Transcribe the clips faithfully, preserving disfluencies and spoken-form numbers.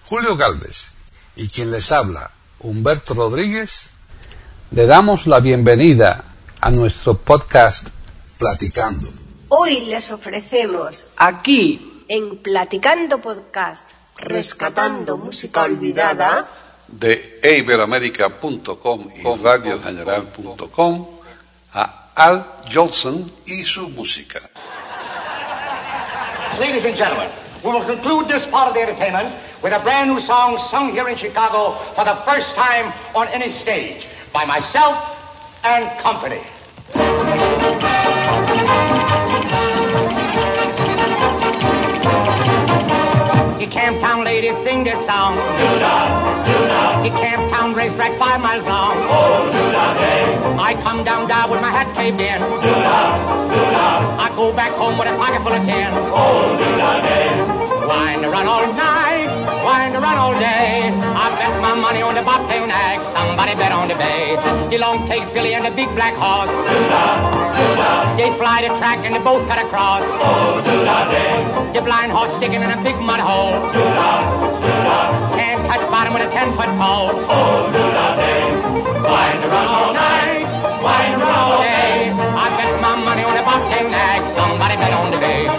Julio Gálvez y quien les habla, Humberto Rodríguez, le damos la bienvenida a nuestro podcast Platicando. Hoy les ofrecemos aquí en Platicando Podcast, rescatando música olvidada de e iberoamérica punto com y radio general punto com a Al Jolson y su música. Ladies and gentlemen, we will conclude this part of the entertainment with a brand new song sung here in Chicago for the first time on any stage by myself and company. You Camptown ladies sing this song. Do-da, do-da. You Camptown racetrack five miles long. Oh, do-da day. I come down down with my hat caved in. Do-da, do-da. I go back home with a pocket full of tin. Oh, do-da day. Wind to run all night, wind to run all day. I bet my money on the bobtail nag. Somebody bet on the bay. The long tail filly and the big black horse. Do-da, do-da. They fly the track and they both cut across. Oh, do-da day. The blind horse sticking in a big mud hole. Do-da, do-da. Can't touch bottom with a ten-foot pole. Oh, do-da day. Wind to run all night, wind to run all day. I bet my money on the bobtail nag. Somebody bet on the bay.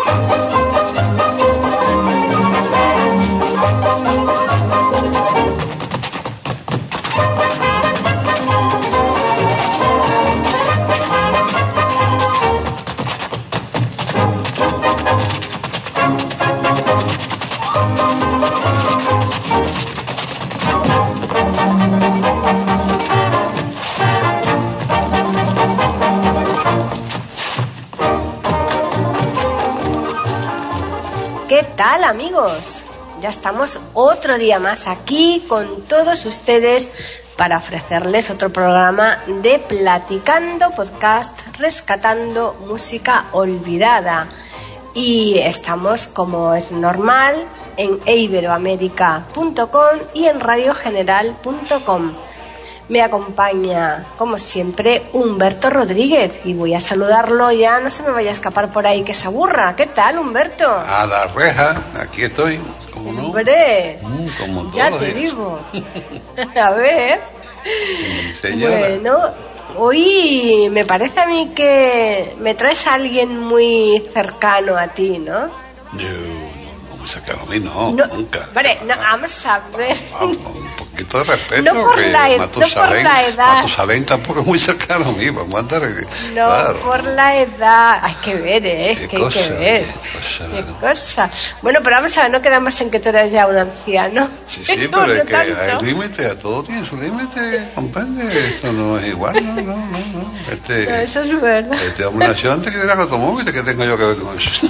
¿Qué tal, amigos? Ya estamos otro día más aquí con todos ustedes para ofrecerles otro programa de Platicando Podcast, rescatando música olvidada. Y estamos, como es normal, en e iberoamérica punto com y en radio general punto com. Me acompaña, como siempre, Humberto Rodríguez y voy a saludarlo ya, no se me vaya a escapar por ahí que se aburra. ¿Qué tal, Humberto? A la reja, aquí estoy, ¿cómo no? Hombre, mm, como ya todos te los días. digo. A ver. Sí, señora. Bueno, hoy me parece a mí que me traes a alguien muy cercano a ti, ¿no? No, no, no me sacaron a mí, no, No, nunca. Hombre, no, vamos a ver. Vamos, un poquito de respeto, No por que la ed- no Matusalén, por la edad. Matusalén tampoco es muy cercano a mí, vamos a andar. No, claro. por la edad. Hay que ver, ¿eh? Qué que hay cosa, que ver. qué cosa. Qué cosa. Bueno, pero vamos a ver, no quedamos en que tú eres ya un anciano. Sí, sí, No, pero es no que tanto. hay límite, a todo tiene su límite, comprende, eso no es igual, no, no, no, no. Este, No, eso es verdad. este hombre nació antes que hubiera automóviles, que tengo yo que ver con eso.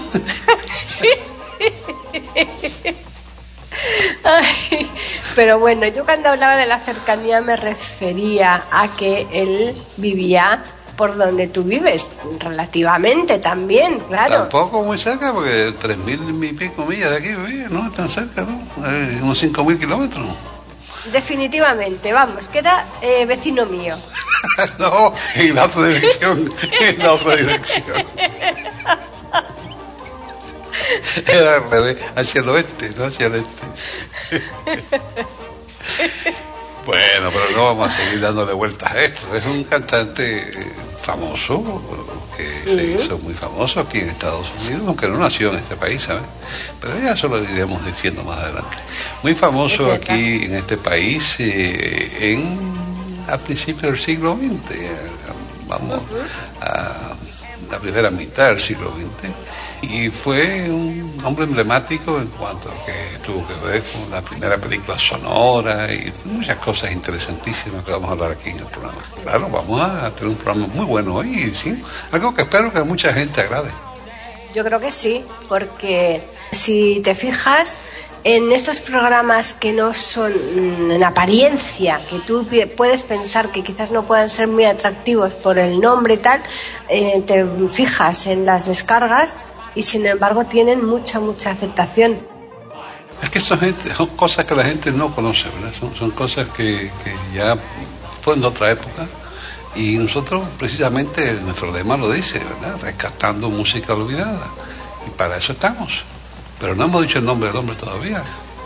Ay, pero bueno, yo cuando hablaba de la cercanía me refería a que él vivía por donde tú vives, relativamente también, claro. Tampoco muy cerca, porque tres mil y pico millas de aquí vivía, no es tan cerca, ¿no? Eh, unos cinco mil kilómetros. Definitivamente, vamos, que era eh, vecino mío. No, en la otra dirección, en la otra dirección. Era al revés, hacia el oeste, no hacia el este. Bueno, pero no vamos a seguir dándole vueltas a esto. Es un cantante eh, famoso, que se hizo muy famoso aquí en Estados Unidos, aunque no nació en este país, ¿sabes? Pero ya eso lo iremos diciendo más adelante. Muy famoso aquí en este país eh, en a principios del siglo veinte, eh, vamos a la primera mitad del siglo veinte. Y fue un hombre emblemático en cuanto a que tuvo que ver con la primera película sonora y muchas cosas interesantísimas que vamos a hablar aquí en el programa. Claro, vamos a tener un programa muy bueno hoy, ¿sí? Algo que espero que a mucha gente agrade. Yo creo que sí, porque si te fijas en estos programas que no son en apariencia, que tú puedes pensar que quizás no puedan ser muy atractivos por el nombre y tal, eh, te fijas en las descargas y sin embargo tienen mucha, mucha aceptación. Es que son, gente, son cosas que la gente no conoce, ¿verdad? Son, son cosas que, que ya fueron de otra época y nosotros precisamente nuestro lema lo dice, ¿verdad? Rescatando música olvidada, y para eso estamos. Pero no hemos dicho el nombre del hombre todavía.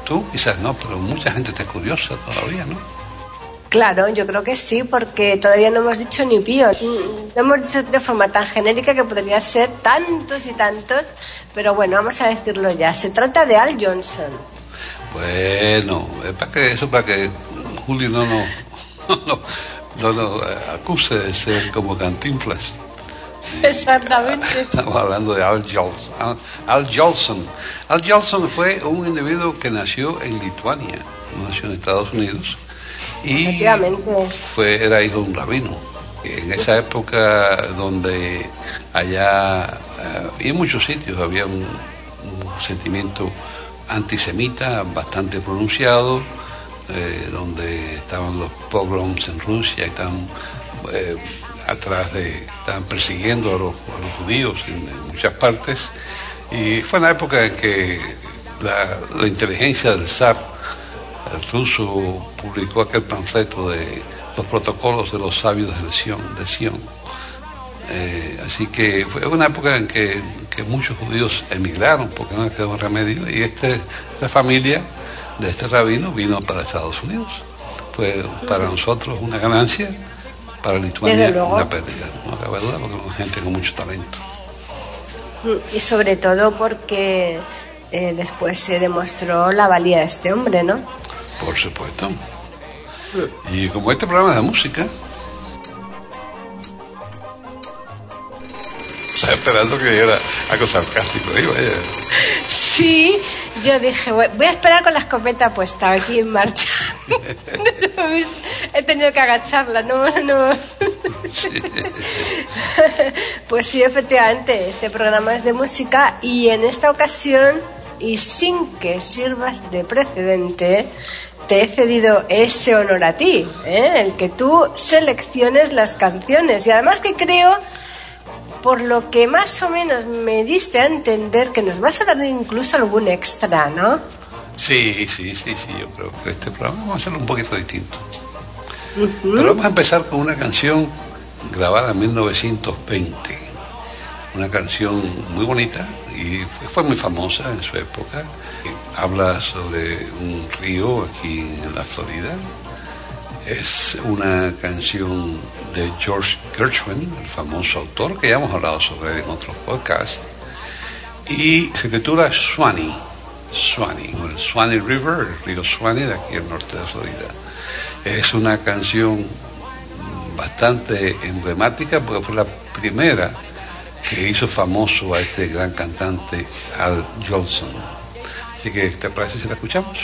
Tú quizás no, pero mucha gente está curiosa todavía, ¿no? Claro, yo creo que sí, porque todavía no hemos dicho ni pío. Lo hemos dicho de forma tan genérica que podría ser tantos y tantos, pero bueno, vamos a decirlo ya. Se trata de Al Johnson. Bueno, es para que eso, para que Julio no nos no, no, no, acuse de ser como Cantinflas. Sí, exactamente. Estamos hablando de Al Jolson. Al, Al Jolson. Al Jolson fue un individuo que nació en Lituania, no nació en Estados Unidos, y fue, era hijo de un rabino. En esa época donde allá, y en muchos sitios, había un, un sentimiento antisemita bastante pronunciado, eh, donde estaban los pogroms en Rusia, estaban eh, atrás de, estaban persiguiendo a los, a los judíos en, en muchas partes, y fue una época en que la, la inteligencia del zar el ruso publicó aquel panfleto de los protocolos de los sabios de Sion, de Sion. Eh, así que fue una época en que, que muchos judíos emigraron porque no les quedó remedio, y este, esta familia de este rabino vino para Estados Unidos. Fue para nosotros una ganancia, para Lituania una pérdida, no cabe duda, porque es gente con mucho talento. Y sobre todo porque eh, después se demostró la valía de este hombre, ¿no? Por supuesto. Y como este programa es de música, estaba esperando que diera algo sarcástico ahí, vaya. Sí, yo dije, voy a esperar con la escopeta puesta aquí en marcha. He tenido que agacharla, no, no. Sí. Pues sí, efectivamente, este programa es de música, y en esta ocasión, y sin que sirvas de precedente, te he cedido ese honor a ti, ¿eh? El que tú selecciones las canciones, y además que creo, por lo que más o menos me diste a entender, que nos vas a dar incluso algún extra, ¿no? Sí, sí, sí, sí, yo creo que este programa vamos a hacerlo un poquito distinto. Uh-huh. Pero vamos a empezar con una canción grabada en mil novecientos veinte, una canción muy bonita y fue muy famosa en su época. Habla sobre un río aquí en la Florida. Es una canción de George Gershwin, el famoso autor, que ya hemos hablado sobre él en otros podcasts, y se titula Swanee, Swanee, o el Swanee River, el río Swanee de aquí al norte de Florida. Es una canción bastante emblemática porque fue la primera que hizo famoso a este gran cantante Al Jolson. Así que, ¿te parece si la escuchamos?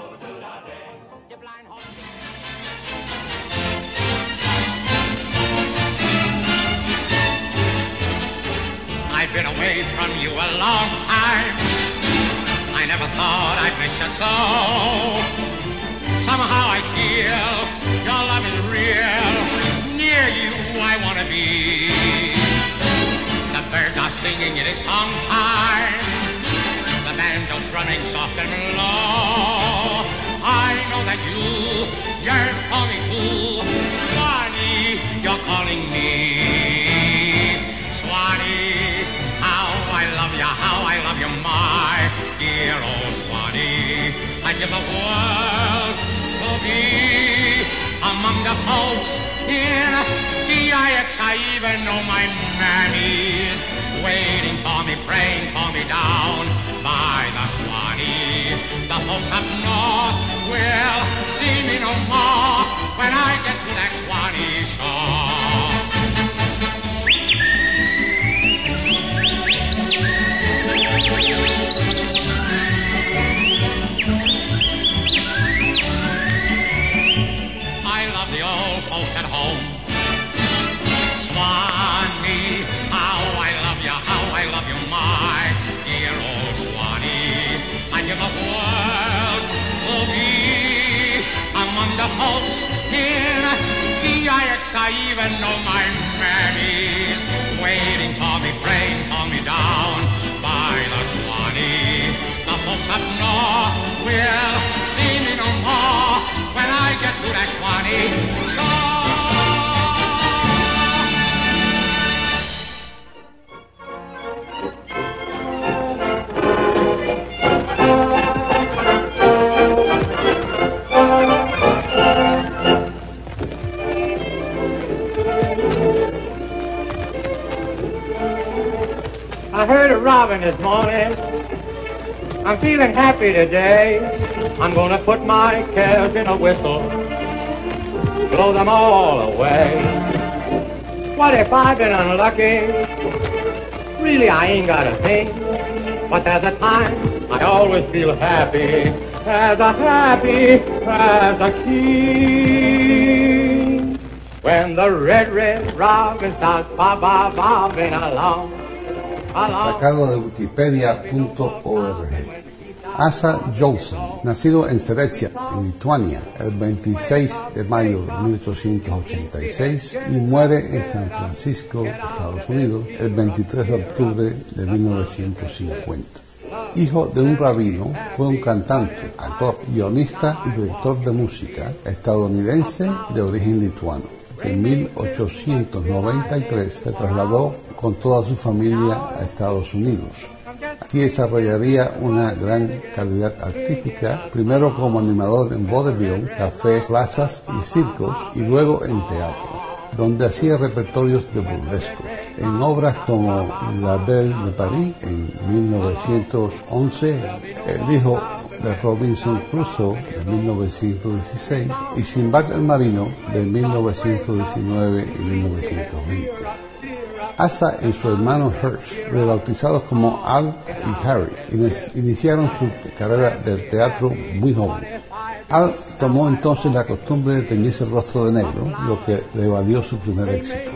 I've been away from you a long time. I never thought I'd miss you so. Somehow I feel your love is real. Near you I want to be. The birds are singing, it is song time. The banjo's running soft and low. I know that you yearn for me too. Swanee, you're calling me. Swanee, how I love you, how I love you, my dear old Swanee. I'd give the world to be among the folks in D I X. I even know my mammy's waiting for me, praying for me down by the Swanee. The folks up north will see me no more when I get to that Swanee shore. I love the old folks at home. Swanee, how I love you, how I love you, my dear old Swanee. I give the world to be among the folks in D I X. I even know my mammy's waiting for me, praying for me down by the Swanee. The folks up north will see me no more when I get to that Swanee shore. robin this morning. I'm feeling happy today. I'm gonna put my cares in a whistle, blow them all away. What if I've been unlucky? Really, I ain't got a thing. But there's a time I always feel happy, as a happy as a king. When the red, red robin starts bob-bob-bobbing along. Sacado de wikipedia punto org. Asa Jolson, nacido en Serecia, en Lituania, el veintiséis de mayo de mil ochocientos ochenta y seis y muere en San Francisco, Estados Unidos, el veintitrés de octubre de mil novecientos cincuenta. Hijo de un rabino, fue un cantante, actor, guionista y director de música estadounidense de origen lituano. En mil ochocientos noventa y tres se trasladó con toda su familia a Estados Unidos. Aquí desarrollaría una gran calidad artística, primero como animador en vaudeville, cafés, plazas y circos, y luego en teatro, donde hacía repertorios de burlescos. En obras como La Belle de París en mil novecientos once, El hijo de Robinson Crusoe de mil novecientos dieciséis y Sinbad el Marino de mil novecientos diecinueve y mil novecientos veinte. Asa y su hermano Hirsch, rebautizados como Al y Harry, iniciaron su carrera del teatro muy joven. Al tomó entonces la costumbre de teñirse el rostro de negro, lo que le valió su primer éxito.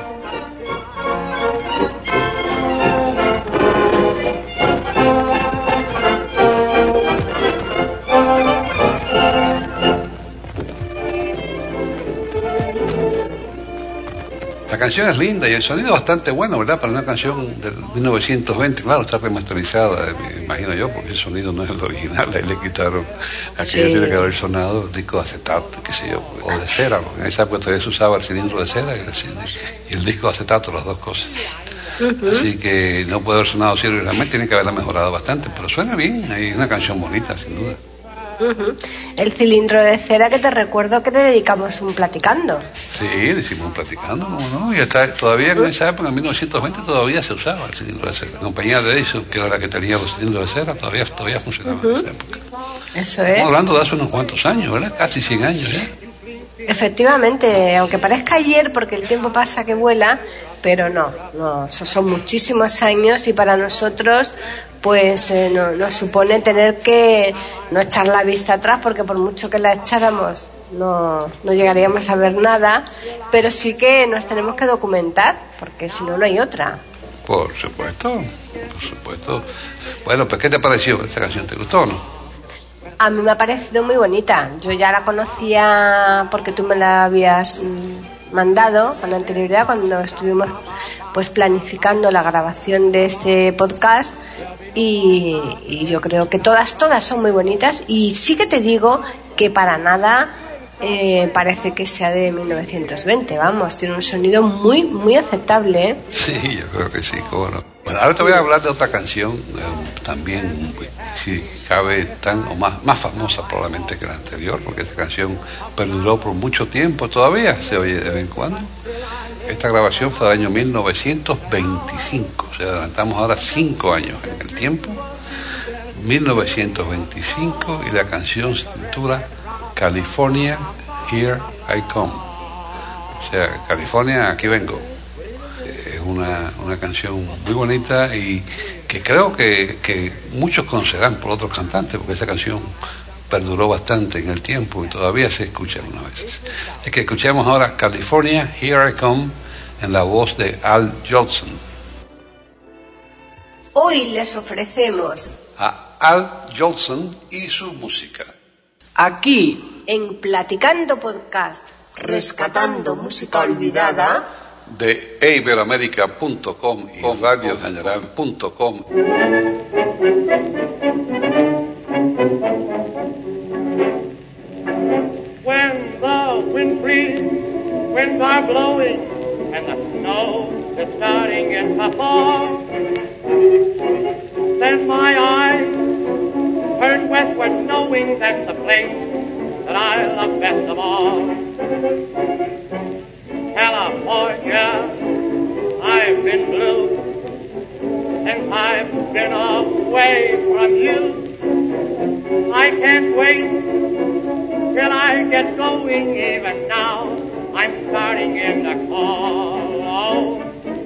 La canción es linda y el sonido bastante bueno, ¿verdad? Para una canción del mil novecientos veinte, claro, está remasterizada, me imagino yo, porque el sonido no es el original, ahí le quitaron aquello, sí. Tiene que haber sonado disco de acetato, qué sé yo, o de cera, porque en esa época todavía se usaba el cilindro de cera y el, y el disco de acetato, las dos cosas. Uh-huh. Así que no puede haber sonado cielo y realmente tiene que haberla mejorado bastante, pero suena bien, es una canción bonita, sin duda. Uh-huh. El cilindro de cera, que te recuerdo que te dedicamos un platicando. Sí, le hicimos un platicando, ¿no? ¿no? Y está, todavía en esa época, en mil novecientos veinte, todavía se usaba el cilindro de cera. La compañía de Edison, que era la que tenía los cilindros de cera, todavía, todavía funcionaba uh-huh. en esa época. Eso es. Estamos hablando de hace unos cuantos años, ¿verdad? Casi cien años, ¿eh? Efectivamente, aunque parezca ayer, porque el tiempo pasa que vuela, pero no, no, esos son muchísimos años y para nosotros pues eh, no, nos supone tener que no echar la vista atrás, porque por mucho que la echáramos no, no llegaríamos a ver nada, pero sí que nos tenemos que documentar, porque si no, no hay otra. Por supuesto, por supuesto. Bueno, pues ¿qué te pareció esta canción? ¿Te gustó o no? A mí me ha parecido muy bonita. Yo ya la conocía porque tú me la habías mandado con anterioridad cuando estuvimos pues planificando la grabación de este podcast y, y yo creo que todas, todas son muy bonitas y sí que te digo que para nada eh, parece que sea de mil novecientos veinte, vamos, tiene un sonido muy, muy aceptable, ¿eh? Sí, yo creo que sí, cómo no. Bueno, ahora te voy a hablar de otra canción, eh, también, si cabe, tan o más, más famosa probablemente que la anterior, porque esta canción perduró por mucho tiempo, todavía se oye de vez en cuando. Esta grabación fue del año mil novecientos veinticinco, o sea, adelantamos ahora cinco años en el tiempo, mil novecientos veinticinco, y la canción se titula California, Here I Come, o sea, California, aquí vengo. Es una, una canción muy bonita y que creo que, que muchos conocerán por otros cantantes, porque esta canción perduró bastante en el tiempo y todavía se escucha algunas veces. Así que escuchemos ahora California, Here I Come, en la voz de Al Jolson. Hoy les ofrecemos a Al Jolson y su música. Aquí, en Platicando Podcast, rescatando música olvidada, de iberoamerica punto com y radio general punto com. When the wind freezes, winds are blowing, and the snow is starting to fall, then my eyes turn westward, knowing that's the place that I love best of all. California, I've been blue since I've been away from you. I can't wait till I get going. Even now I'm starting in the call. Oh,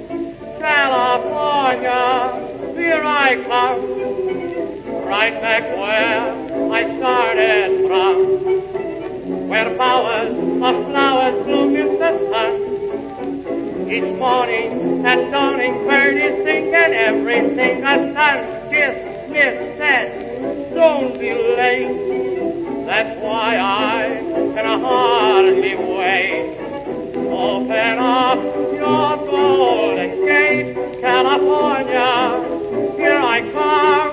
California, here I come, right back where I started from, where bowers of flowers bloom in the sun. Each morning at dawning, birdies sing and everything a sun kissed, Smith said, don't be late. That's why I can hardly wait. Open up your golden gate, California, here I come.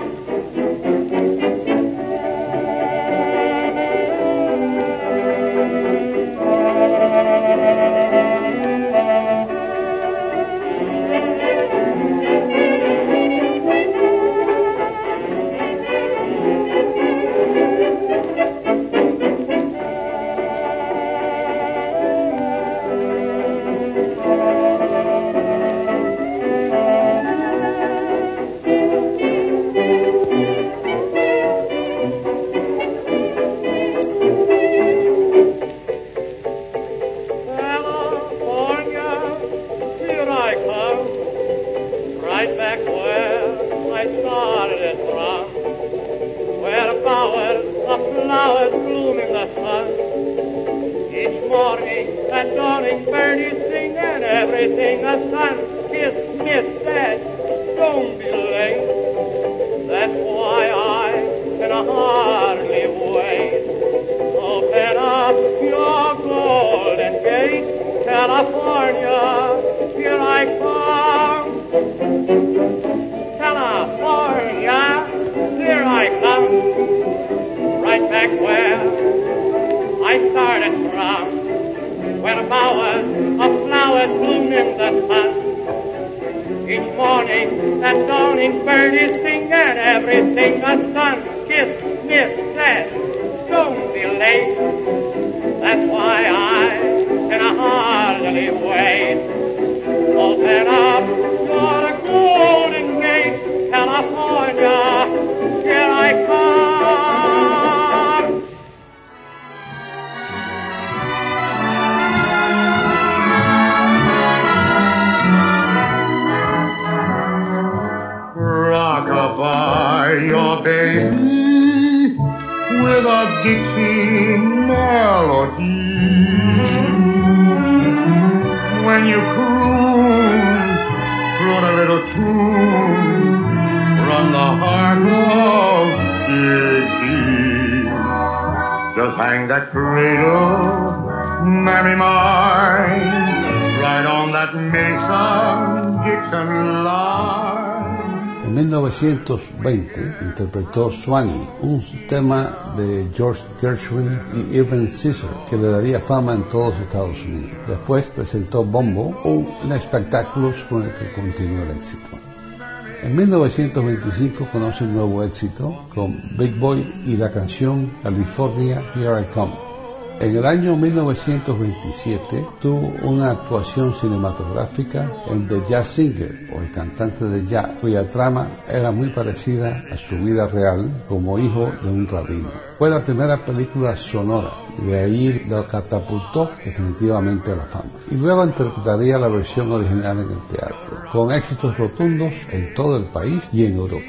En mil novecientos veinte interpretó Swanee, un tema de George Gershwin y Irving Caesar que le daría fama en todos Estados Unidos. Después presentó Bombo, un espectáculo con el que continuó el éxito. En mil novecientos veinticinco conoce un nuevo éxito con Big Boy y la canción California, Here I Come. En el año mil novecientos veintisiete tuvo una actuación cinematográfica en The Jazz Singer, o el cantante de jazz, cuya trama era muy parecida a su vida real como hijo de un rabino. Fue la primera película sonora y de ahí lo catapultó definitivamente a la fama. Y luego interpretaría la versión original en el teatro, con éxitos rotundos en todo el país y en Europa.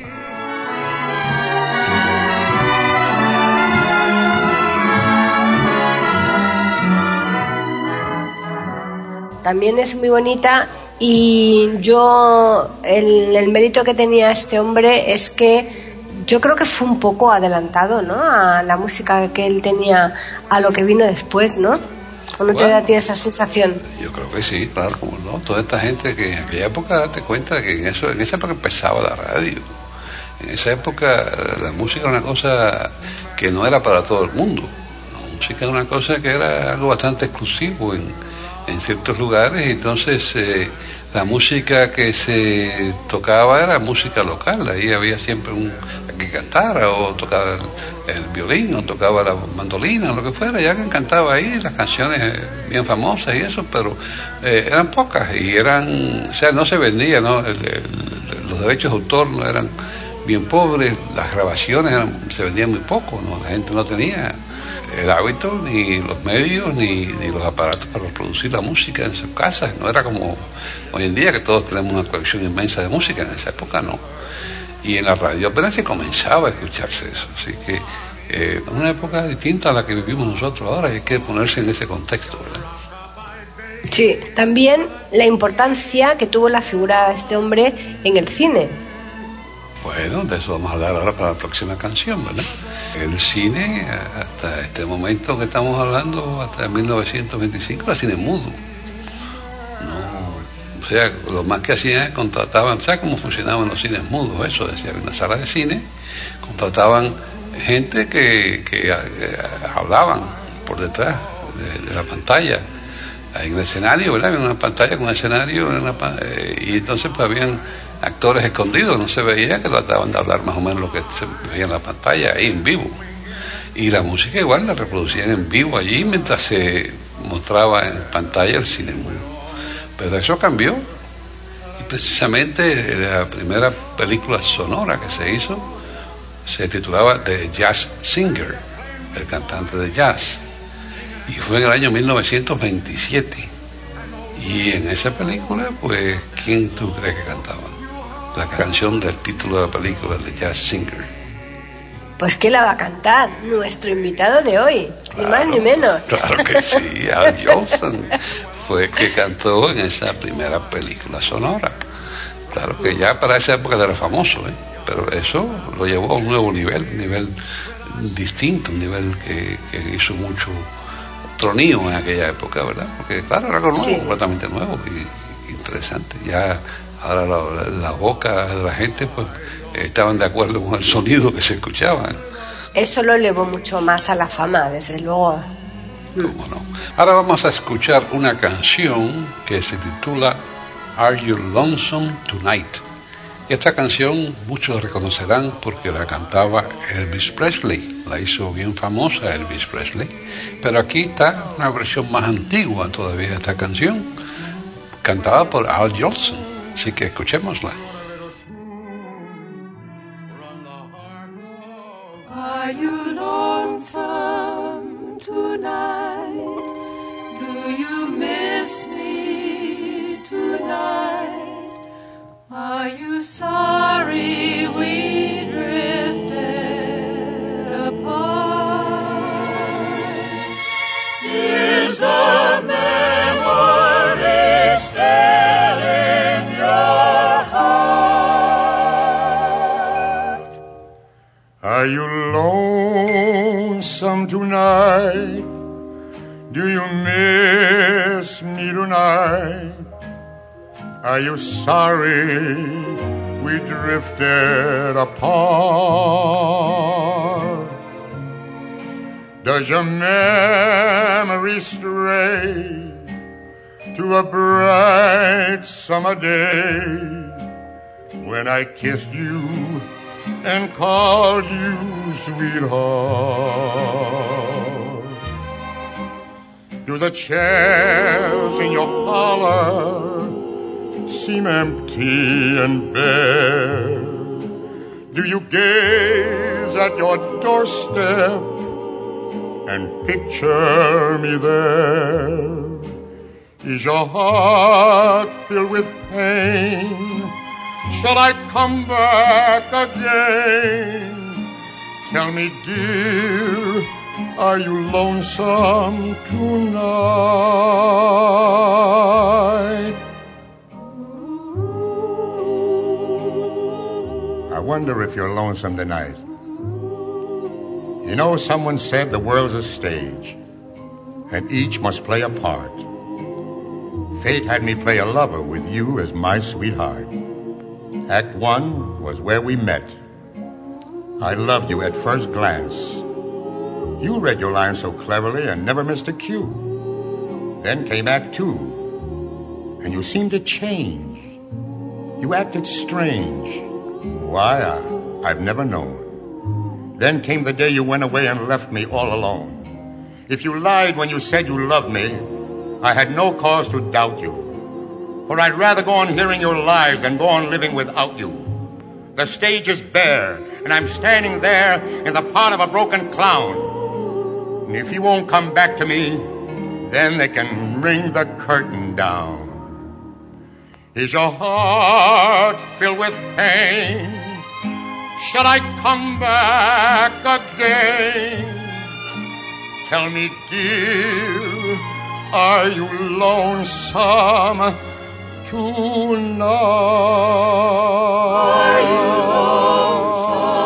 También es muy bonita y yo el, el mérito que tenía este hombre es que yo creo que fue un poco adelantado, ¿no?, a la música que él tenía, a lo que vino después, ¿no? ¿O no te da a ti esa sensación? Yo creo que sí, claro, como no. Toda esta gente que en aquella época, date cuenta que en eso, en esa época empezaba la radio. En esa época la música era una cosa que no era para todo el mundo. La música era una cosa que era algo bastante exclusivo en en ciertos lugares, y entonces eh, la música que se tocaba era música local, ahí había siempre un que cantara o tocaba el, el violín o tocaba la mandolina o lo que fuera, ya que cantaba ahí las canciones bien famosas y eso, pero eh, eran pocas y eran, o sea, no se vendía, ¿no? El, el, los derechos de autor no eran bien pobres, las grabaciones eran, se vendían muy poco, ¿no? La gente no tenía el hábito, ni los medios, ni, ni los aparatos para reproducir la música en sus casas. No era como hoy en día, que todos tenemos una colección inmensa de música. En esa época no. Y en la radio apenas se comenzaba a escucharse eso. Así que eh, una época distinta a la que vivimos nosotros ahora, y hay que ponerse en ese contexto, ¿verdad? Sí, también la importancia que tuvo la figura de este hombre en el cine. Bueno, de eso vamos a hablar ahora para la próxima canción, ¿verdad? El cine, hasta este momento que estamos hablando, hasta mil novecientos veinticinco, era cine mudo. No, o sea, lo más que hacían es contrataban, ¿sabes cómo funcionaban los cines mudos? Eso, decía, en una sala de cine, contrataban gente que, que eh, hablaban por detrás de, de la pantalla, en el escenario, ¿verdad? Había una pantalla con un escenario, una, eh, y entonces pues habían actores escondidos, no se veía, que trataban de hablar más o menos lo que se veía en la pantalla, ahí en vivo. Y la música igual la reproducían en vivo allí mientras se mostraba en pantalla el cine mudo. Pero eso cambió. Y precisamente la primera película sonora que se hizo se titulaba The Jazz Singer, el cantante de jazz. Y fue en el año mil novecientos veintisiete. Y en esa película, pues, ¿quién tú crees que cantaba? La canción del título de la película, The Jazz Singer. Pues ¿quién la va a cantar? Nuestro invitado de hoy, Claro, ni más ni menos. Claro que sí, Al Jolson fue el que cantó en esa primera película sonora. Claro que ya para esa época era famoso, ¿eh? Pero eso lo llevó a un nuevo nivel, un nivel distinto, un nivel que, que hizo mucho tronío en aquella época, ¿verdad? Porque claro, era algo nuevo, Sí. completamente nuevo y interesante. Ya ahora la, la, la boca de la gente pues estaban de acuerdo con el sonido que se escuchaba. Eso lo elevó mucho más a la fama, desde luego. ¿Cómo no? Ahora vamos a escuchar una canción que se titula Are You Lonesome Tonight? Y esta canción muchos la reconocerán porque la cantaba Elvis Presley, la hizo bien famosa Elvis Presley, pero aquí está una versión más antigua todavía de esta canción, cantada por Al Jolson, así que escuchémosla. Are you lonesome tonight? Do you miss me tonight? Are you sorry we drifted apart? Is the memory still in your heart? Are you lonesome tonight? Do you miss me tonight? Are you sorry we drifted apart? Does your memory stray to a bright summer day when I kissed you and called you sweetheart? Do the chairs in your parlor seem empty and bare? Do you gaze at your doorstep and picture me there? Is your heart filled with pain? Shall I come back again? Tell me, dear, are you lonesome tonight? I wonder if you're lonesome tonight. You know, someone said the world's a stage, and each must play a part. Fate had me play a lover with you as my sweetheart. Act one was where we met. I loved you at first glance. You read your lines so cleverly and never missed a cue. Then came Act two, and you seemed to change. You acted strange. Why, I, I've never known. Then came the day you went away and left me all alone. If you lied when you said you loved me, I had no cause to doubt you. For I'd rather go on hearing your lies than go on living without you. The stage is bare, and I'm standing there in the part of a broken clown. And if you won't come back to me, then they can ring the curtain down. Is your heart filled with pain? Shall I come back again? Tell me, dear, are you lonesome tonight? Are you lonesome?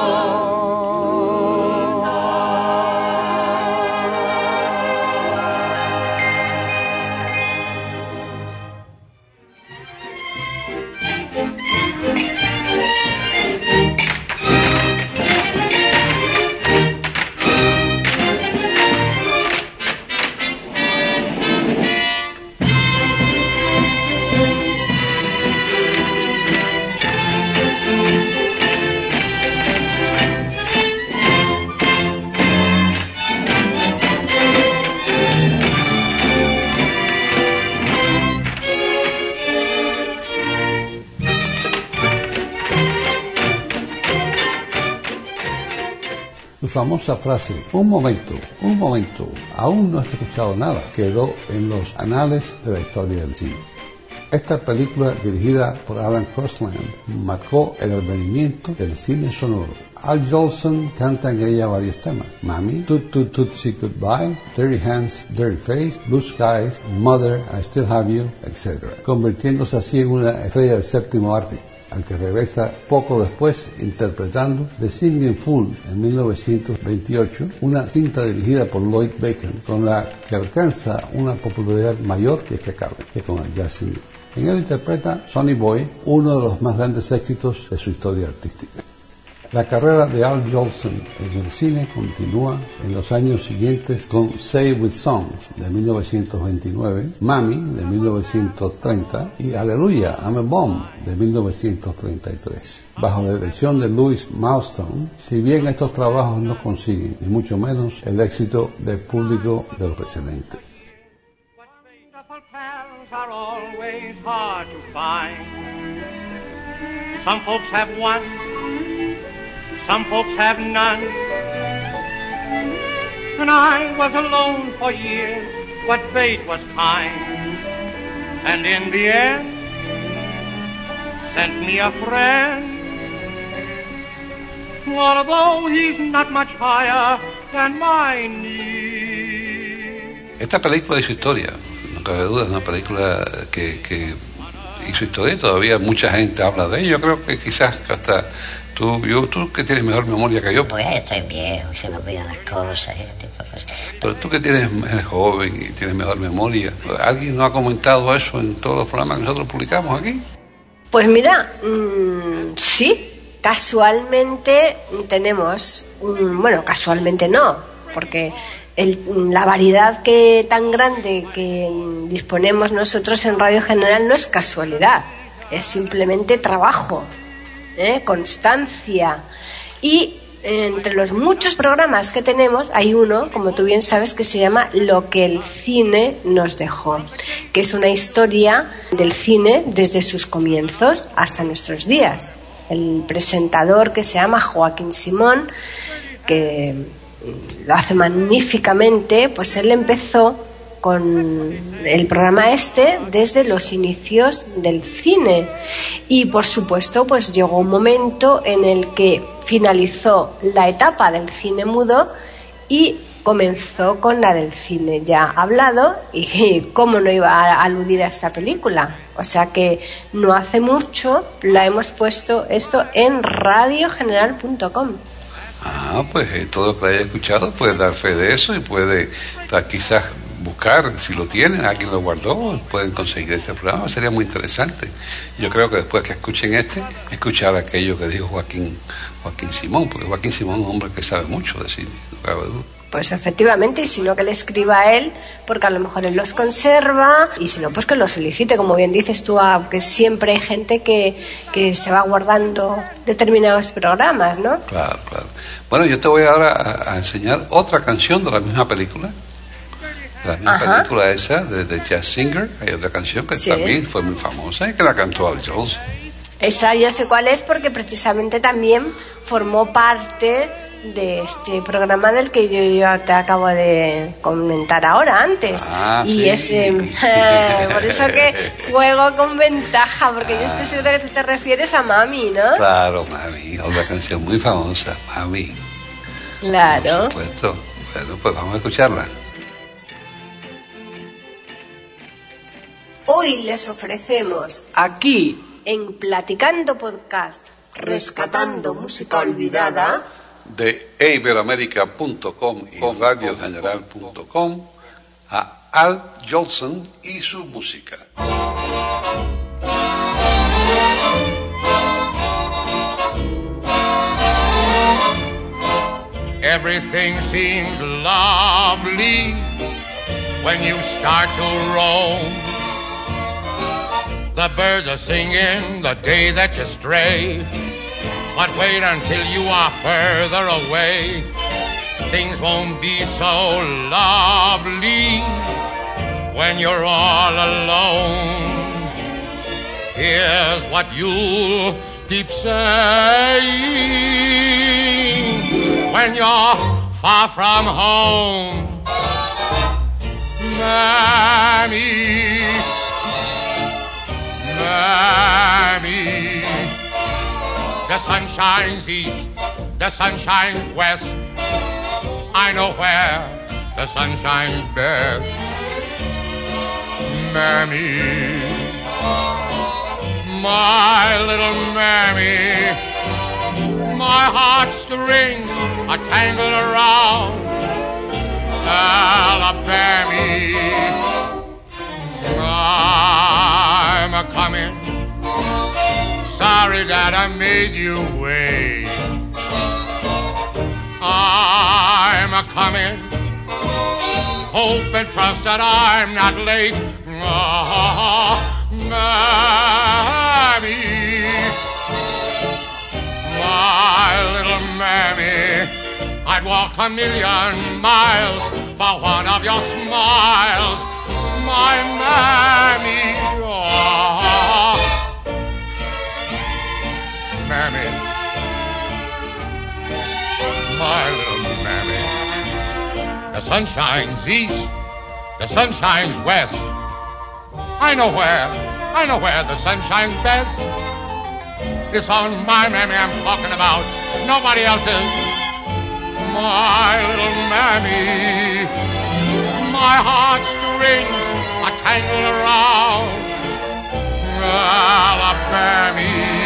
Su famosa frase, un momento, un momento, aún no has escuchado nada, quedó en los anales de la historia del cine. Esta película, dirigida por Alan Crosland, marcó el advenimiento del cine sonoro. Al Jolson canta en ella varios temas: Mami, Toot Toot Tootsie Goodbye, Dirty Hands, Dirty Face, Blue Skies, Mother, I Still Have You, etcétera, convirtiéndose así en una estrella del séptimo arte, al que regresa poco después interpretando The Singing Fool en mil novecientos veintiocho, una cinta dirigida por Lloyd Bacon, con la que alcanza una popularidad mayor que Chicago, que con el jazz singer. En él interpreta Sonny Boy, uno de los más grandes éxitos de su historia artística. La carrera de Al Jolson en el cine continúa en los años siguientes con Say With Songs de mil novecientos veintinueve, Mami de mil novecientos treinta y Hallelujah, I'm a Bomb de mil novecientos treinta y tres. Bajo la dirección de Louis Milestone, si bien estos trabajos no consiguen, ni mucho menos, el éxito del público de los precedentes. Are always hard to find. Some folks have one, some folks have none. And I was alone for years, but fate was kind. And in the end, sent me a friend. Although he's not much higher than my knee. Esta película hizo historia. No cabe duda, es una película que, que hizo historia y todavía mucha gente habla de ello. Yo creo que quizás hasta tú, yo, tú que tienes mejor memoria que yo. Pues ya estoy viejo y se me olvidan las cosas y ese tipo de cosas. Pero tú que tienes, eres joven y tienes mejor memoria, ¿alguien no ha comentado eso en todos los programas que nosotros publicamos aquí? Pues mira, mmm, sí, casualmente tenemos, un, bueno, casualmente no, porque El, la variedad que tan grande que disponemos nosotros en Radio General no es casualidad, es simplemente trabajo, ¿eh? Constancia. Y entre los muchos programas que tenemos hay uno, como tú bien sabes, que se llama Lo que el cine nos dejó, que es una historia del cine desde sus comienzos hasta nuestros días. El presentador, que se llama Joaquín Simón, que lo hace magníficamente, pues él empezó con el programa este desde los inicios del cine y por supuesto pues llegó un momento en el que finalizó la etapa del cine mudo y comenzó con la del cine ya hablado, y cómo no iba a aludir a esta película. O sea que no hace mucho la hemos puesto esto en radio general punto com. Ah, pues eh, todo lo que haya escuchado puede dar fe de eso y puede ta, quizás buscar, si lo tienen, alguien lo guardó, pueden conseguir este programa, sería muy interesante. Yo creo que después que escuchen este, escuchar aquello que dijo Joaquín, Joaquín Simón, porque Joaquín Simón es un hombre que sabe mucho de cine, no cabe duda. Pues efectivamente, y si no que le escriba a él, porque a lo mejor él los conserva, y si no, pues que los solicite, como bien dices tú, aunque siempre hay gente que, que se va guardando determinados programas, ¿no? Claro, claro. Bueno, yo te voy ahora a, a enseñar otra canción de la misma película, de la misma Ajá. película esa, de, de Jazz Singer. Hay otra canción que Sí. también fue muy famosa y que la cantó Al Jolson. Esa yo sé cuál es, porque precisamente también formó parte de este programa del que yo, yo te acabo de comentar ahora antes. Ah, y sí. es eh, por eso que juego con ventaja, porque yo estoy segura que tú te refieres a Mami, ¿no? Claro, Mami, otra canción muy famosa, Mami. Claro. Por supuesto. Bueno, pues vamos a escucharla. Hoy les ofrecemos aquí en Platicando Podcast, rescatando música olvidada, De iberoamérica punto com y radio general punto com, a Al Jolson y su música. Everything seems lovely when you start to roam. The birds are singing the day that you stray. But wait until you are further away. Things won't be so lovely when you're all alone. Here's what you'll keep saying when you're far from home. Mammy, Mammy, the sun shines east, the sun shines west. I know where the sun shines best. Mammy, my little Mammy, my heartstrings are tangled around Alabama. I'm a coming. Sorry that I made you wait. I'm a coming. Hope and trust that I'm not late. Oh, Mammy, my little Mammy, I'd walk a million miles for one of your smiles, my Mammy. Oh, Mammy, my little Mammy. The sun shines east, the sun shines west. I know where, I know where the sun shines best. It's on my Mammy I'm talking about, nobody else's. My little Mammy, my heartstrings are tangled around Alabama.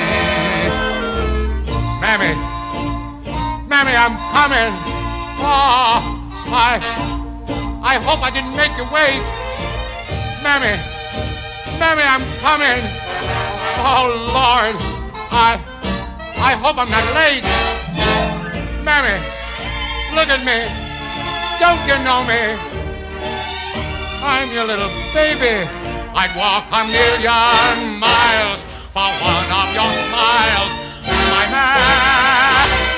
Mammy, Mammy, I'm coming. Oh, I, I hope I didn't make you wait. Mammy, Mammy, I'm coming. Oh, Lord, I, I hope I'm not late. Mammy, look at me. Don't you know me? I'm your little baby. I'd walk a million miles for one of your smiles, my Mammy.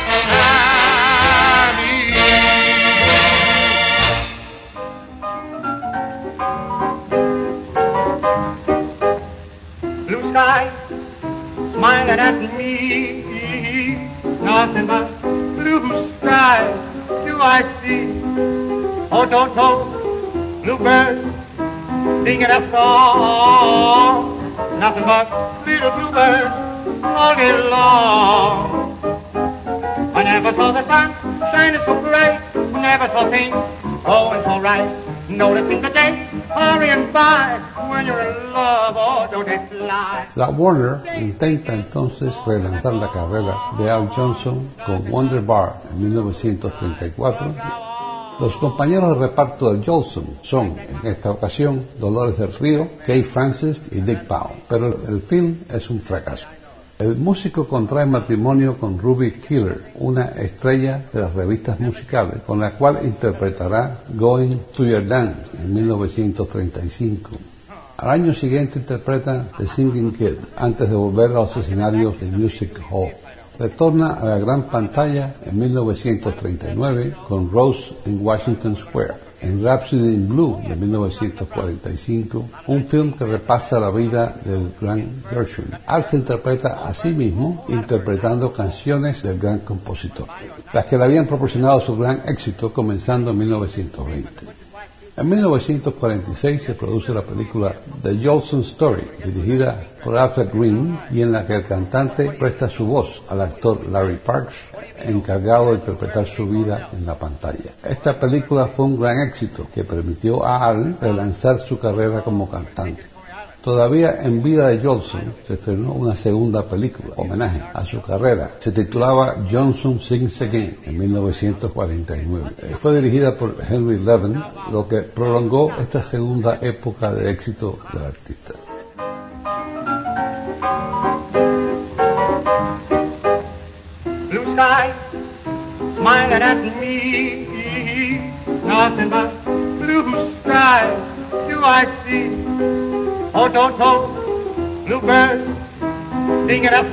Blue sky, smiling at me, nothing but blue skies do I see. Oh, to, to, bluebird, singing a song, nothing but little bluebirds all day long. I never saw the sun shining so bright, never saw things going so right. Noticing the day hurrying by, when you're in love, oh, don't it fly. La Warner intenta entonces relanzar la carrera de Al Jolson con Wonder Bar en mil novecientos treinta y cuatro. Los compañeros de reparto de Jolson son, en esta ocasión, Dolores del Río, Kay Francis y Dick Powell, pero el film es un fracaso. El músico contrae matrimonio con Ruby Keeler, una estrella de las revistas musicales, con la cual interpretará Going to Your Dance en mil novecientos treinta y cinco. Al año siguiente interpreta The Singing Kid, antes de volver a los escenarios de Music Hall. Retorna a la gran pantalla en mil novecientos treinta y nueve con Rose en Washington Square. En Rhapsody in Blue de mil novecientos cuarenta y cinco, un film que repasa la vida del gran Gershwin. Al se interpreta a sí mismo interpretando canciones del gran compositor, las que le habían proporcionado su gran éxito comenzando en mil novecientos veinte. En mil novecientos cuarenta y seis se produce la película The Jolson Story, dirigida por Alfred Green, y en la que el cantante presta su voz al actor Larry Parks, encargado de interpretar su vida en la pantalla. Esta película fue un gran éxito que permitió a Al relanzar su carrera como cantante. Todavía en vida de Jolson se estrenó una segunda película, homenaje a su carrera. Se titulaba Johnson Sings Again en mil novecientos cuarenta y nueve. Fue dirigida por Henry Levin, lo que prolongó esta segunda época de éxito del artista. Blue sky, smiling at me, nothing but blue sky do I see. Oh, to, to, bluebird, singing a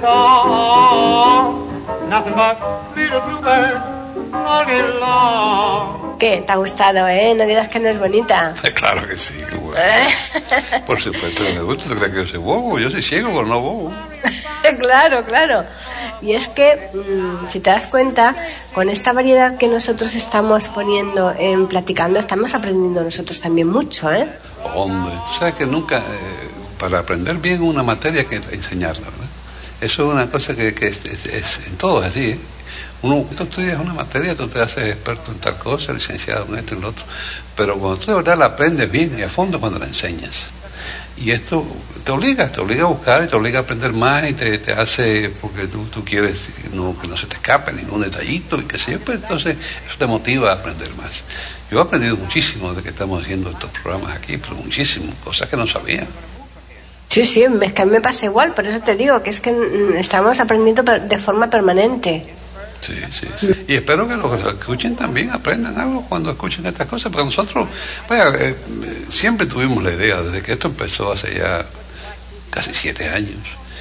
song, nothing but little bluebird all day long. ¿Qué? ¿Te ha gustado, eh? No digas que no es bonita. Claro que sí, qué bueno. Por supuesto que me gusta. ¿Tú crees que yo soy bobo? Yo soy ciego, pero no bobo. Claro, claro. Y es que, mmm, si te das cuenta, con esta variedad que nosotros estamos poniendo en Platicando, estamos aprendiendo nosotros también mucho, ¿eh? Hombre, tú sabes que nunca, eh, para aprender bien una materia hay que enseñarla, ¿verdad? Eso es una cosa que, que es, es, es en todo así, ¿eh? Uno, tú estudias una materia, tú te haces experto en tal cosa, licenciado en esto, en lo otro, pero cuando tú de verdad la aprendes bien y a fondo, cuando la enseñas. Y esto te obliga, te obliga a buscar y te obliga a aprender más y te, te hace, porque tú, tú quieres no, que no se te escape ningún detallito y qué sé yo, pues entonces eso te motiva a aprender más. Yo he aprendido muchísimo desde que estamos haciendo estos programas aquí, pero muchísimo, cosas que no sabía. Sí, sí, es que a mí me pasa igual, por eso te digo que es que estamos aprendiendo de forma permanente. Sí, sí, sí. Y espero que los que lo escuchen también aprendan algo cuando escuchen estas cosas, porque nosotros, vaya, eh, siempre tuvimos la idea, desde que esto empezó hace ya casi siete años.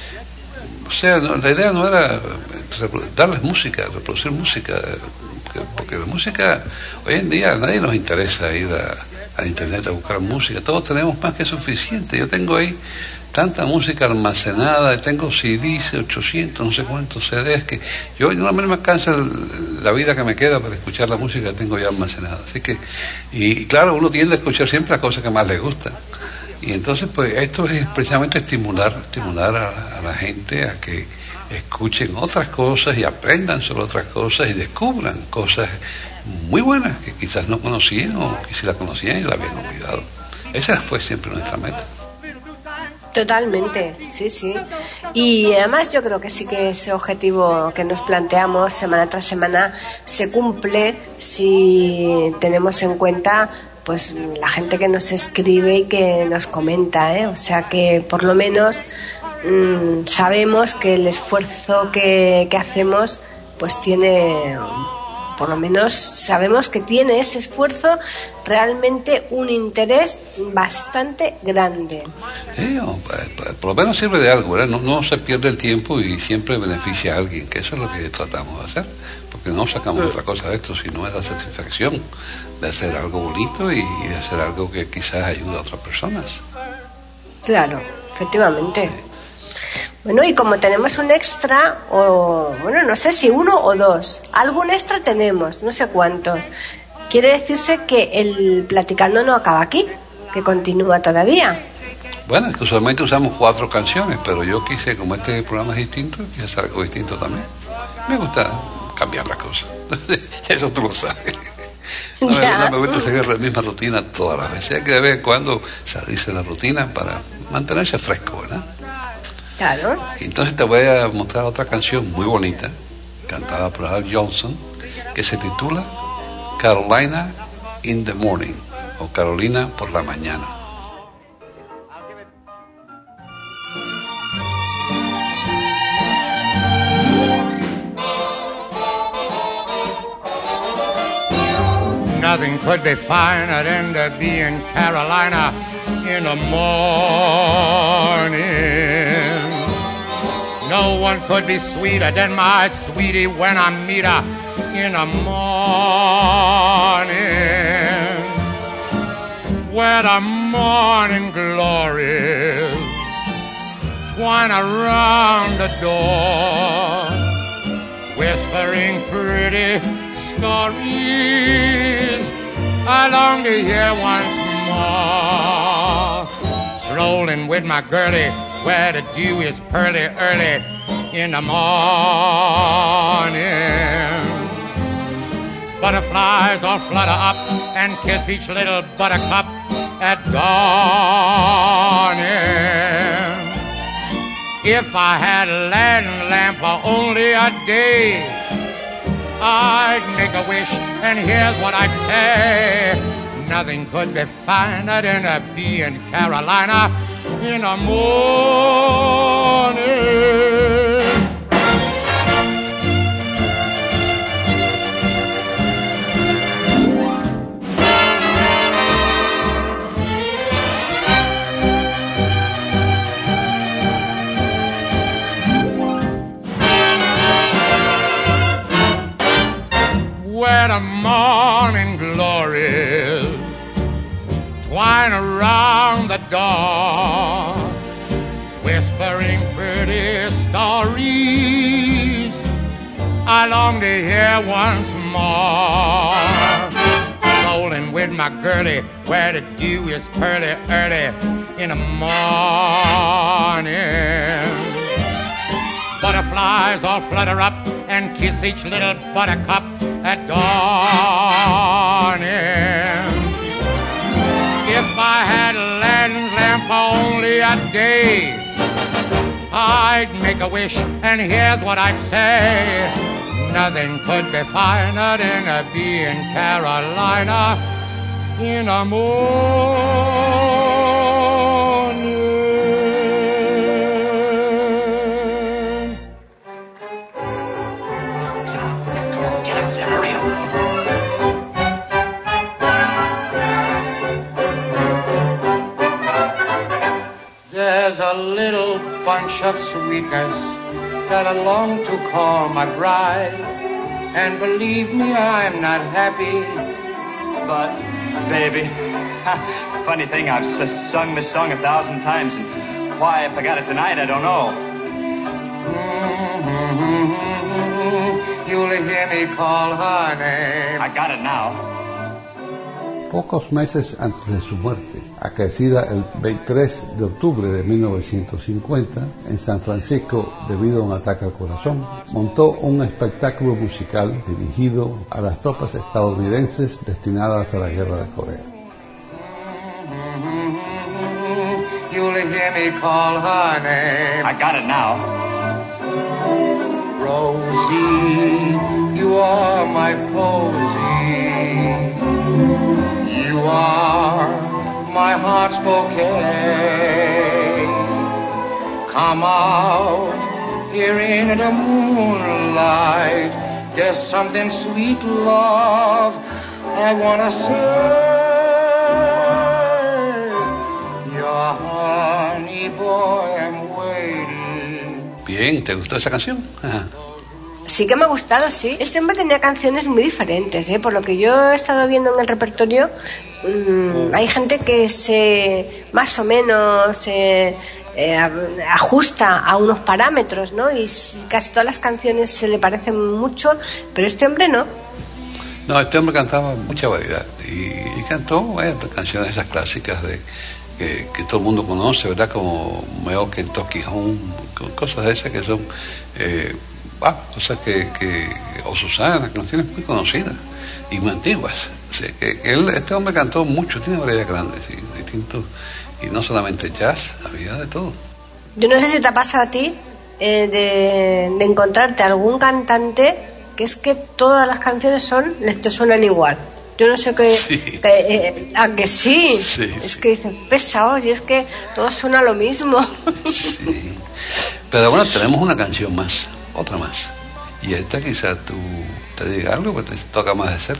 O sea, no, la idea no era darles música, reproducir música, porque la música, hoy en día a nadie nos interesa ir a, a internet a buscar música, todos tenemos más que suficiente. Yo tengo ahí tanta música almacenada, tengo C Ds, ochocientos, no sé cuántos C Ds, que yo no me alcanza la vida que me queda para escuchar la música que tengo ya almacenada. Así que, y, y claro, uno tiende a escuchar siempre las cosas que más le gustan. Y entonces, pues, esto es precisamente estimular, estimular a, a la gente a que escuchen otras cosas y aprendan sobre otras cosas y descubran cosas muy buenas que quizás no conocían o que si las conocían y la habían olvidado. Esa fue siempre nuestra meta. Totalmente, sí, sí. Y además yo creo que sí que ese objetivo que nos planteamos semana tras semana se cumple si tenemos en cuenta pues la gente que nos escribe y que nos comenta, ¿eh? O sea que por lo menos mmm, sabemos que el esfuerzo que, que hacemos pues tiene, por lo menos sabemos que tiene ese esfuerzo realmente un interés bastante grande. Sí, por lo menos sirve de algo, ¿verdad? No, no se pierde el tiempo y siempre beneficia a alguien, que eso es lo que tratamos de hacer, porque no sacamos mm. otra cosa de esto, sino es la satisfacción de hacer algo bonito y de hacer algo que quizás ayude a otras personas. Claro, efectivamente. Bueno, y como tenemos un extra, o bueno, no sé si uno o dos, algún extra tenemos, no sé cuántos. Quiere decirse que el Platicando no acaba aquí, que continúa todavía. Bueno, es que usualmente usamos cuatro canciones, pero yo quise, como este programa es distinto, quise hacer algo distinto también. Me gusta cambiar las cosas. Eso tú lo sabes. No, me, no me gusta seguir la misma rutina todas las veces. Hay que de vez en cuando salirse de la rutina para mantenerse fresco, ¿verdad? Claro. Entonces te voy a mostrar otra canción muy bonita, cantada por Al Jolson, que se titula Carolina in the Morning, o Carolina por la mañana. Nothing could be finer than to be in Carolina in the morning. No one could be sweeter than my sweetie when I meet her in the morning. Where the morning glories twine around the door, whispering pretty stories I long to hear once more. Strolling with my girlie where the dew is pearly early in the morning. Butterflies all flutter up and kiss each little buttercup at dawning. If I had a lead lamp for only a day, I'd make a wish, and here's what I'd say. Nothing could be finer than to be in Carolina in the morning. Where the morning glories twine around the door, whispering pretty stories I long to hear once more. Rolling with my girlie where the dew is pearly early in the morning. Butterflies all flutter up and kiss each little buttercup at dawning. If I had a Aladdin's lamp for only a day, I'd make a wish, and here's what I'd say. Nothing could be finer than to be in Carolina in the morning. There's a little bunch of sweetness that I long to call my bride. And believe me, I'm not happy. But, baby, funny thing, I've s- sung this song a thousand times, and why I forgot it tonight, I don't know. Mm-hmm. You'll hear me call her name. I got it now. Pocos meses antes de su muerte, acaecida el veintitrés de octubre de mil novecientos cincuenta, en San Francisco, debido a un ataque al corazón, montó un espectáculo musical dirigido a las tropas estadounidenses destinadas a la guerra de Corea. You'll hear me call her name. I got it now. Rosie, you are my posy. You are my heart's bouquet. Come out here in the moonlight. There's something sweet, love, I wanna say. Your honey boy, I'm waiting. Bien, ¿te gustó esa canción? Ajá. Sí que me ha gustado, sí. Este hombre tenía canciones muy diferentes, ¿eh? Por lo que yo he estado viendo en el repertorio, mmm, hay gente que se más o menos eh, eh, ajusta a unos parámetros, ¿no? Y casi todas las canciones se le parecen mucho, pero este hombre no. No, este hombre cantaba mucha variedad y, y cantó bueno, canciones esas clásicas de que, que todo el mundo conoce, ¿verdad? Como Meo Kentucky Home, cosas de esas que son eh, ah, cosas que, que o Susana, canciones muy conocidas y muy antiguas. O sea, que, que él, este hombre cantó mucho, tiene variedad grandes y distintos, y no solamente jazz, había de todo. Yo no sé si te ha pasado a ti eh, de, de encontrarte algún cantante que es que todas las canciones son, les te suenan igual. Yo no sé qué, sí. que, eh, ¿a que sí? Sí. Es que dicen pesados y es que todo suena lo mismo. Sí. Pero bueno, tenemos una canción más, otra más. Y esta quizás tú te diga algo, pues te toca más de cerca.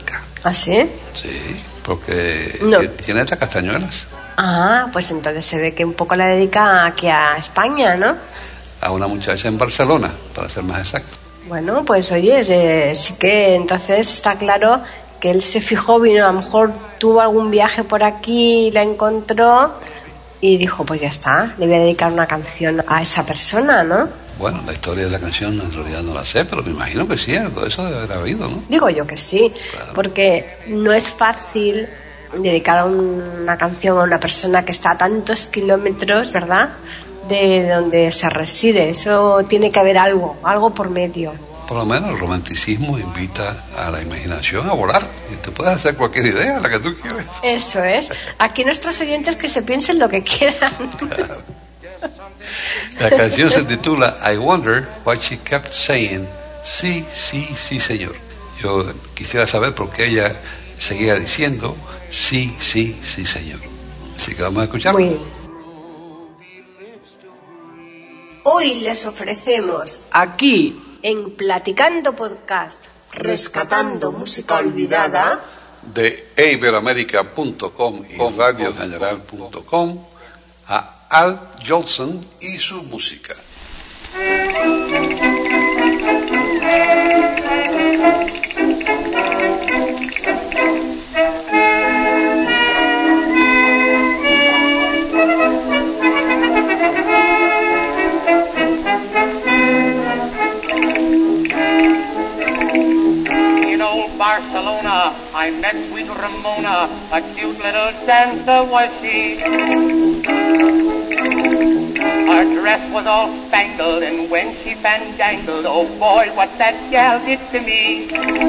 ¿Ah, sí? Sí, porque No. tiene estas castañuelas. Ah, pues entonces se ve que un poco la dedica aquí a España, ¿no? A una muchacha en Barcelona, para ser más exacto. Bueno, pues oye, eh, sí que entonces está claro que él se fijó, vino, a lo mejor tuvo algún viaje por aquí, la encontró y dijo, pues ya está, le voy a dedicar una canción a esa persona, ¿no? Bueno, la historia de la canción en realidad no la sé, pero me imagino que sí, algo de eso debe haber habido, ¿no? Digo yo que sí, Claro. porque no es fácil dedicar una canción a una persona que está a tantos kilómetros, ¿verdad?, de donde se reside. Eso tiene que haber algo, algo por medio. Por lo menos el romanticismo invita a la imaginación a volar. Y te puedes hacer cualquier idea, la que tú quieres. Eso es. Aquí nuestros oyentes que se piensen lo que quieran. La canción se titula I Wonder Why She Kept Saying sí, sí, sí, señor. Yo quisiera saber por qué ella seguía diciendo sí, sí, sí, señor. Así que vamos a escuchar. Muy bien. Hoy les ofrecemos aquí en Platicando Podcast, rescatando música olvidada, De iberoamérica punto com y radio general punto com a Al Jolson y su música. In old Barcelona, I met sweet Ramona, a cute little dancer was she. Her dress was all spangled, and when she fandangled, oh boy, what that gal did to me.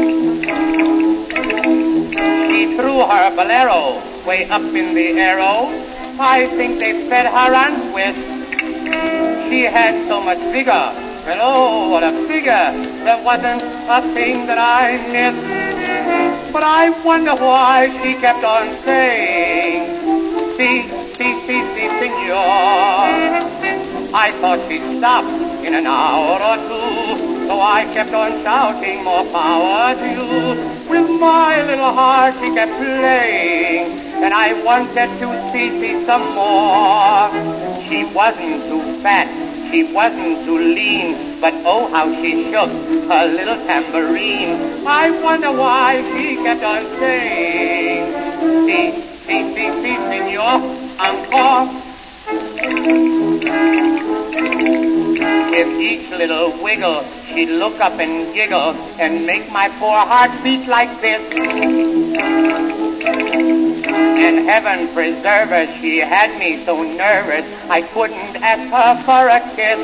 She threw her bolero way up in the arrow. I think they fed her on twist. She had so much vigor, and oh, what a figure. There wasn't a thing that I missed. But I wonder why she kept on saying, si, si, si, si, senor. I thought she'd stop in an hour or two, so I kept on shouting, more power to you. With my little heart she kept playing, and I wanted to see, see some more. She wasn't too fat, she wasn't too lean, but oh how she shook her little tambourine. I wonder why she kept on saying, si, si, si, si, senor, encore. With each little wiggle, she'd look up and giggle and make my poor heart beat like this. And heaven preserve her, she had me so nervous I couldn't ask her for a kiss.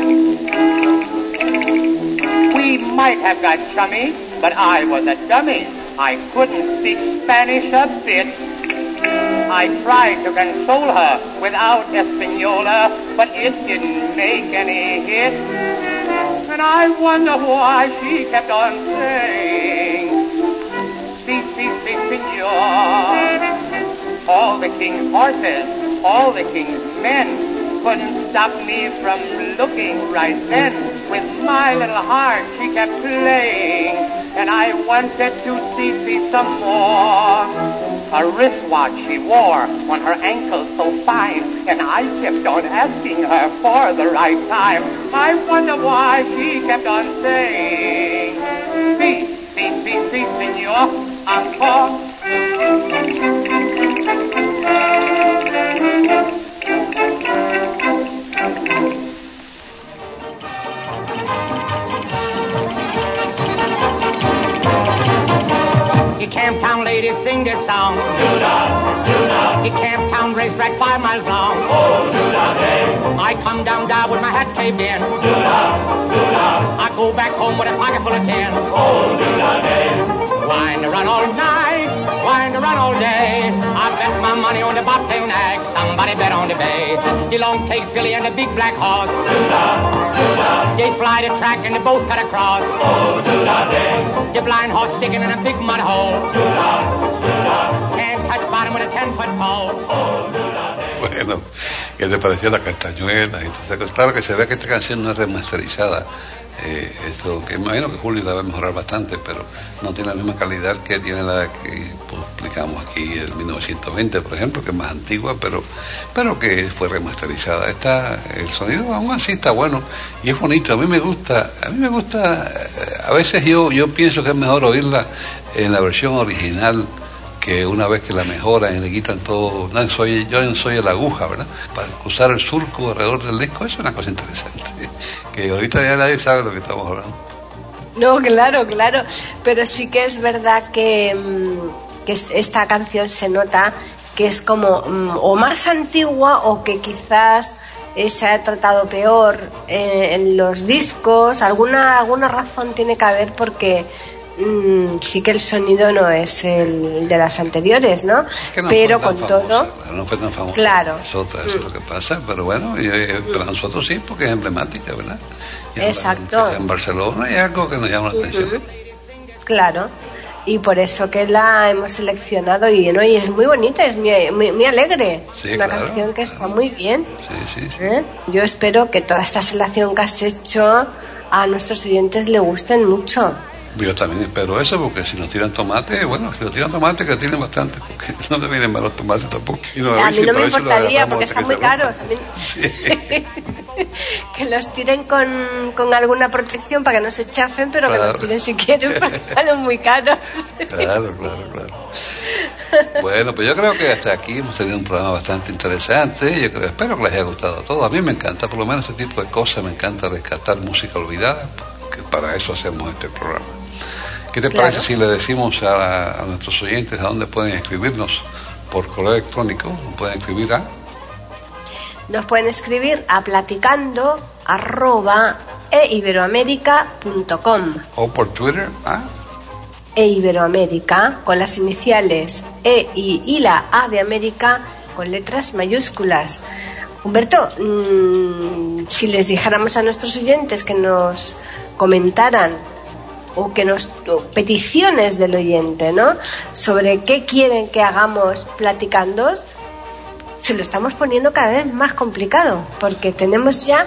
We might have got chummy, but I was a dummy. I couldn't speak Spanish a bit. I tried to console her without Espanola, but it didn't make any hit. And I wonder why she kept on saying, si, si, si, senor. All the king's horses, all the king's men couldn't stop me from looking right then. With my little heart she kept playing, and I wanted to see, see some more. A wristwatch she wore on her ankle so fine, and I kept on asking her for the right time. I wonder why she kept on saying, si, si, si, si, senor, encore. You Camptown ladies sing this song. Do-da, do-da. You Camptown racetrack five miles long. Oh, do-da day. I come down there with my hat caved in. Do-da, do-da. I go back home with a pocket full of tin. Oh, do-da day. Wind to run all night, wind to run all day. I bet my money on the bobtail nag. Somebody bet on the bay. The long tail filly and the big black horse. Do-da, do-da. They fly the track and they both cut across. Oh, do-da day. The blind horse sticking in a big mud hole. Do-da, do-da. Can't touch bottom with a ten-foot pole. Oh, do-da day. Bueno, ¿qué te pareció la castañuela? Entonces, claro que se ve que esta canción no es remasterizada Eh, esto que imagino que Julio la va a mejorar bastante, pero no tiene la misma calidad que tiene la que publicamos aquí en mil novecientos veinte, por ejemplo, que es más antigua, pero pero que fue remasterizada. Está, el sonido aún así está bueno y es bonito. A mí me gusta, a mí me gusta, a veces yo yo pienso que es mejor oírla en la versión original, que una vez que la mejoran y le quitan todo, no soy, yo no soy la aguja, ¿verdad? Para cruzar el surco alrededor del disco, eso es una cosa interesante, que ahorita ya nadie sabe lo que estamos hablando. No, claro, claro, pero sí que es verdad que, que esta canción se nota que es como o más antigua o que quizás se ha tratado peor eh, en los discos, alguna, alguna razón tiene que haber porque... Mm, sí que el sonido no es el de las anteriores, ¿no? Que no pero con famosa, todo claro, no fue tan famosa claro como nosotras, eso mm. es lo que pasa, pero bueno, y, y, para nosotros sí, porque es emblemática, ¿verdad? Y exacto. En, en Barcelona hay algo que nos llama la uh-huh. atención. Claro, y por eso que la hemos seleccionado y, ¿no? y es muy bonita, es muy, muy, muy alegre, sí, es una claro, canción que claro. está muy bien. Sí, sí, sí. ¿Eh? Yo espero que toda esta selección que has hecho a nuestros oyentes le gusten mucho. Yo también espero eso, porque si nos tiran tomate, bueno, si nos tiran tomate, que tienen bastante, porque no te vienen malos tomates tampoco. Y no, a mí no me importaría, porque están muy caros. A mí... sí. Que los tiren con, con alguna protección para que no se chafen, pero claro. Que los tiren si quieren, porque salen muy caros. Claro, claro, claro. Bueno, pues yo creo que hasta aquí hemos tenido un programa bastante interesante. Yo creo, espero que les haya gustado a todos. A mí me encanta, por lo menos este tipo de cosas, me encanta rescatar música olvidada, porque para eso hacemos este programa. ¿Qué te claro. parece si le decimos a, a nuestros oyentes a dónde pueden escribirnos por correo electrónico? Pueden escribir a... Nos pueden escribir a platicando arroba eiberoamerica punto com o por Twitter a eiberoamerica con las iniciales E y, y la A de América con letras mayúsculas. Humberto, mmm, si les dijéramos a nuestros oyentes que nos comentaran o que nos o peticiones del oyente, ¿no? Sobre qué quieren que hagamos platicando, se lo estamos poniendo cada vez más complicado, porque tenemos ya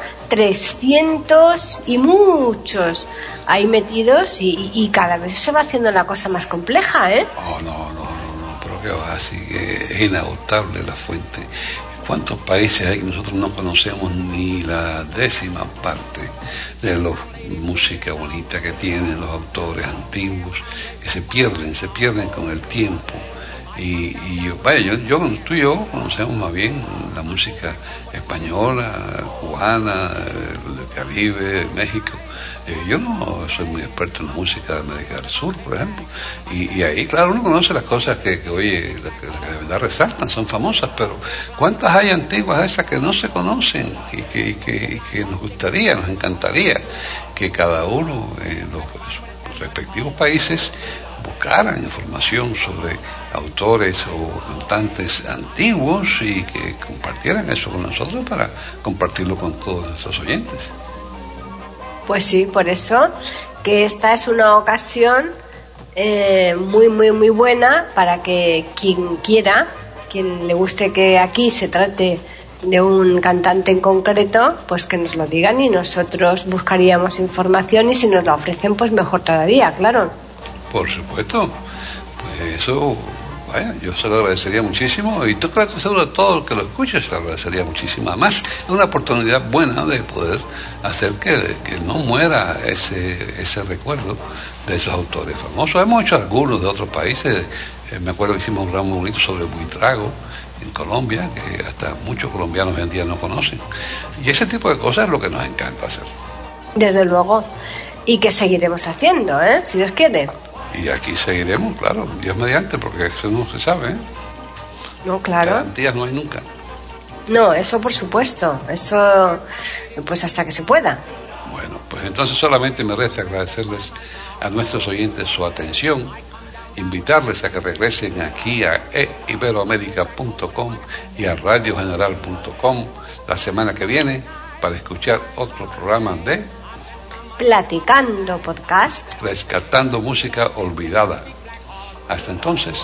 trescientos y muchos ahí metidos y, y cada vez se va haciendo la cosa más compleja, ¿eh? Oh, no, no, no, no, pero que va así, es inagotable la fuente. ¿Cuántos países hay que nosotros no conocemos ni la décima parte de la música bonita que tienen los autores antiguos, que se pierden, se pierden con el tiempo? Y, y vaya, yo, yo, tú y yo conocemos más bien la música española, cubana, del Caribe, México. Eh, yo no soy muy experto en la música de América del Sur, por ejemplo. Y, y ahí, claro, uno conoce las cosas que, que oye, las que, que de verdad resaltan, son famosas, pero ¿cuántas hay antiguas de esas que no se conocen y que, y que, y que nos gustaría, nos encantaría que cada uno en los, los respectivos países buscaran información sobre autores o cantantes antiguos y que compartieran eso con nosotros para compartirlo con todos nuestros oyentes? Pues sí, por eso que esta es una ocasión eh, muy, muy, muy buena para que quien quiera, quien le guste que aquí se trate de un cantante en concreto, pues que nos lo digan y nosotros buscaríamos información y si nos la ofrecen, pues mejor todavía, claro. Por supuesto, pues eso, vaya, yo se lo agradecería muchísimo y tú, claro, seguro de todo el que lo escuche se lo agradecería muchísimo. Además, es una oportunidad buena de poder hacer que, que no muera ese, ese recuerdo de esos autores famosos. Hemos hecho algunos de otros países, eh, me acuerdo que hicimos un programa muy bonito sobre Buitrago en Colombia, que hasta muchos colombianos hoy en día no conocen. Y ese tipo de cosas es lo que nos encanta hacer. Desde luego, y que seguiremos haciendo, ¿eh? Si Dios quiere. Y aquí seguiremos, claro, Dios mediante, porque eso no se sabe, ¿eh? No, claro. Garantías no hay nunca. No, eso por supuesto, eso pues hasta que se pueda. Bueno, pues entonces solamente me resta agradecerles a nuestros oyentes su atención, invitarles a que regresen aquí a e iberoamerica punto com y a radio general punto com la semana que viene para escuchar otro programa de Platicando Podcast, rescatando música olvidada. Hasta entonces.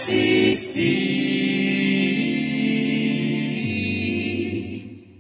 existir.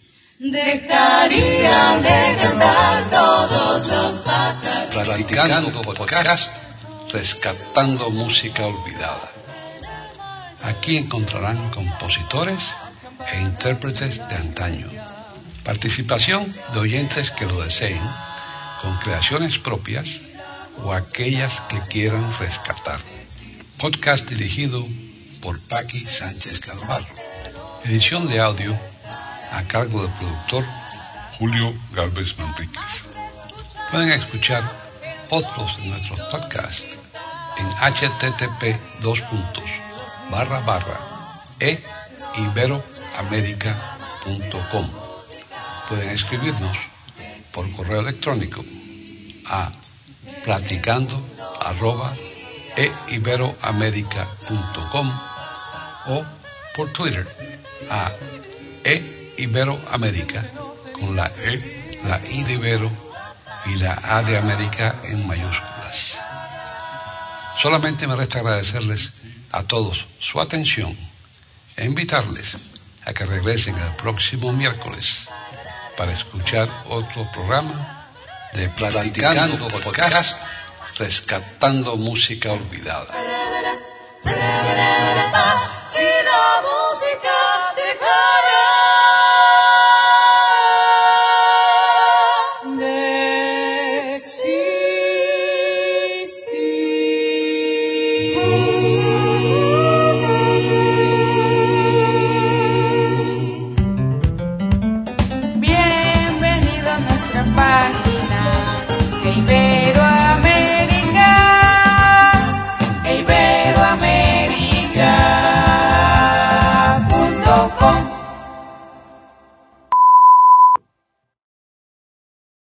Dejarían de cantar todos los pájaros. Platicando podcast, rescatando música olvidada. Aquí encontrarán compositores e intérpretes de antaño. Participación de oyentes que lo deseen, con creaciones propias o aquellas que quieran rescatar. Podcast dirigido por Paqui Sánchez Calvar. Edición de audio a cargo del productor Julio Galvez Manríquez. Pueden escuchar otros de nuestros podcasts en http dos puntos barra barra e iberoamerica punto com. Pueden escribirnos por correo electrónico a platicando arroba e iberoamerica punto com o por Twitter a e iberoamerica con la E, la I de Ibero y la A de América en mayúsculas. Solamente me resta agradecerles a todos su atención e invitarles a que regresen el próximo miércoles para escuchar otro programa de Platicando Podcast, rescatando música olvidada.